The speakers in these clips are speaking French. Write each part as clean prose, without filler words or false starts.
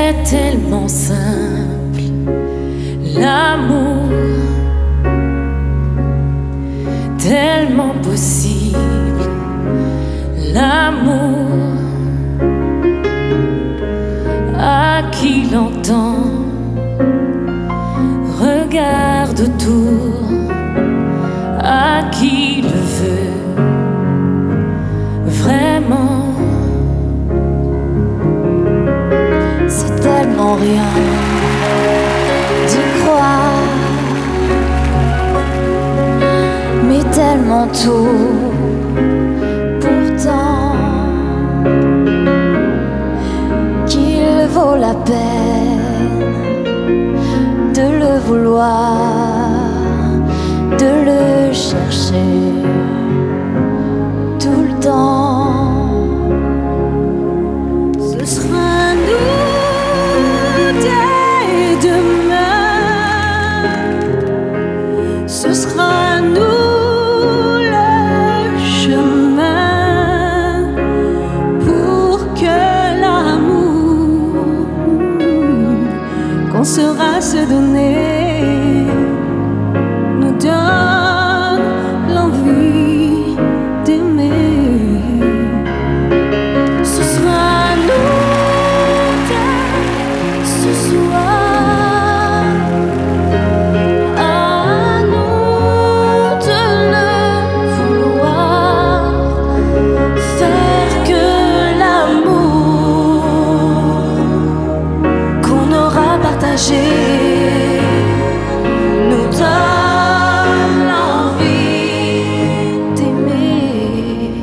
C'est tellement simple, l'amour, tellement possible, l'amour. À qui l'entend, regarde autour, à qui le veut vraiment. C'est tellement rien d'y croire, mais tellement tout pourtant qu'il vaut la peine de le vouloir, de le chercher tout le temps. Ce sera nous dès demain, ce sera nous le chemin pour que l'amour qu'on saura se donner nous donne l'envie d'aimer. Ce sera nous dès ce soir, à nous de le vouloir, faire que l'amour qu'on aura partagé nous donne l'envie d'aimer.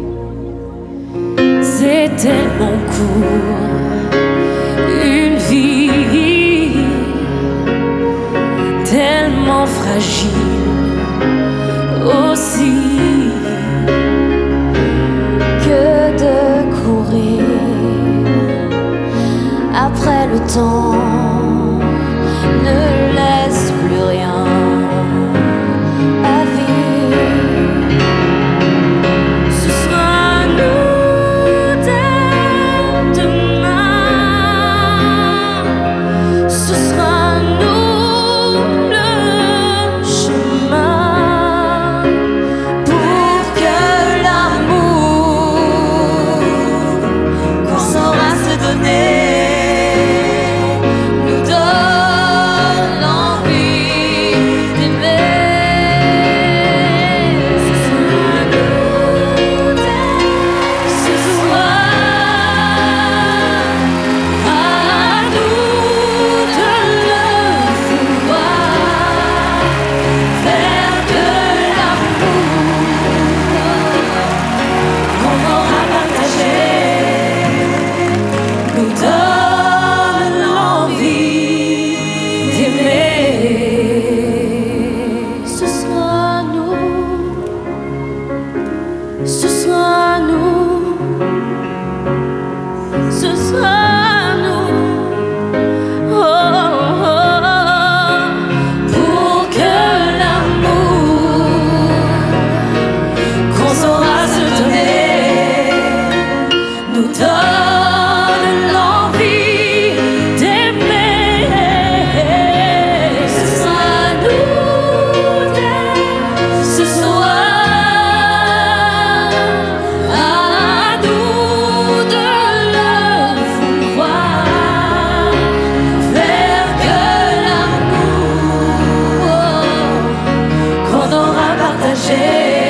C'est tellement court, une vie tellement fragile aussi, Que de courir après le temps ne laisse plus rien à vivre. ce sera nous dès demain, ce sera nous le chemin Pour que l'amour qu'on saura se donner nous donne l'envie d'aimer. Ce sera nous dès ce soir, à nous de le vouloir, faire que l'amour qu'on aura partagé nous donne l'envie d'aimer. ce sera nous, ce sera nous, Ce sera nous, oh, oh, oh, pour que l'amour qu'on saura se donner nous donne l'envie d'aimer. Ce sera nous dès ce soir, à nous de le vouloir, faire que l'amour qu'on aura partagé